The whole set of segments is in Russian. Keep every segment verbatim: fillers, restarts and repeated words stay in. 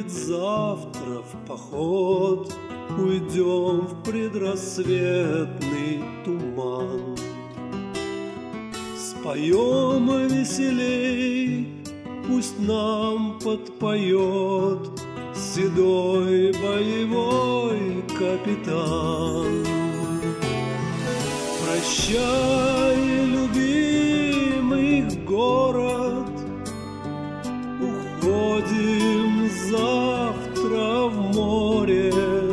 Ведь завтра в поход уйдем в предрассветный туман. Споем веселей, пусть нам подпоет седой боевой капитан. Прощай, любимый город, уходим завтра в море,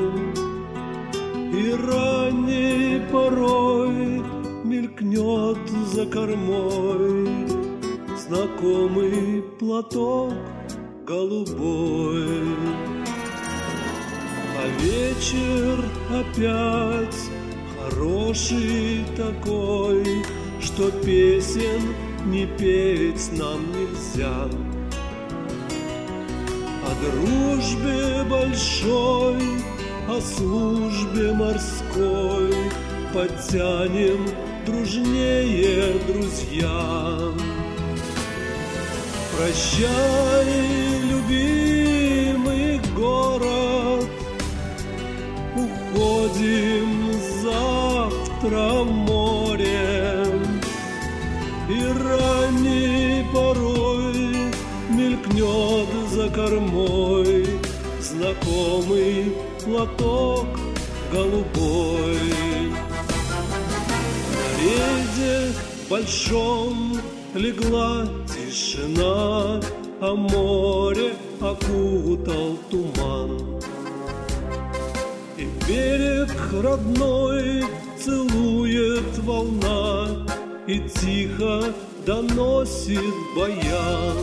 и ранней порой мелькнет за кормой знакомый платок голубой. А вечер опять хороший такой, что песен не петь нам нельзя. О дружбе большой, о службе морской подтянем дружнее, друзья. Прощай, любимый город, уходим завтра в море, и ранней порой мелькнет за кормой знакомый платок голубой. На рейде большом легла тишина, а море окутал туман. И берег родной целует волна, и тихо доносит баян.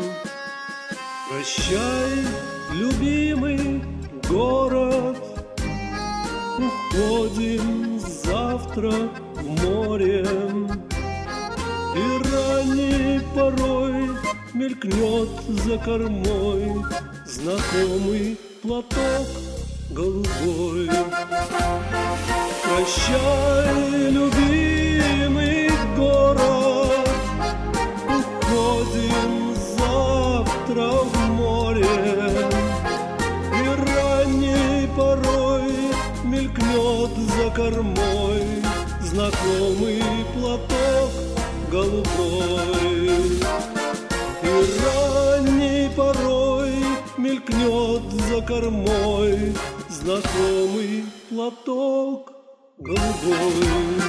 Прощай, любимый город, уходим завтра в море, и ранней порой мелькнет за кормой знакомый платок голубой. Прощай, любимый город, уходим завтра в море, и ранней порой мелькнет за кормой знакомый платок голубой. И ранней порой мелькнет за кормой знакомый платок голубой.